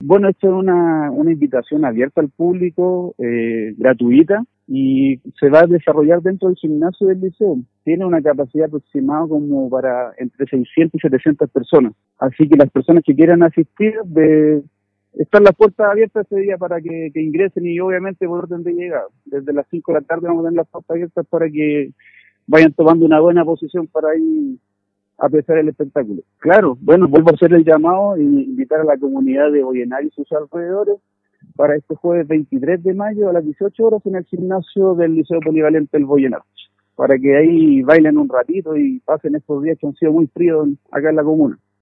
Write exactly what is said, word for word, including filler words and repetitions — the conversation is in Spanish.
Bueno, esto es una, una invitación abierta al público, eh, gratuita, y se va a desarrollar dentro del gimnasio del liceo. Tiene una capacidad aproximada como para entre seiscientas y setecientas personas. Así que las personas que quieran asistir, de, están las puertas abiertas ese día para que, que ingresen, y obviamente por orden de llegada. Desde las cinco de la tarde vamos a tener las puertas abiertas para que vayan tomando una buena posición para ir a apreciar el espectáculo. Claro, bueno, vuelvo a hacer el llamado e invitar a la comunidad de Boyenal y sus alrededores para este jueves veintitrés de mayo a las dieciocho horas en el gimnasio del Liceo Polivalente El Boyenal, para que ahí bailen un ratito y pasen estos días que han sido muy fríos acá en la comuna.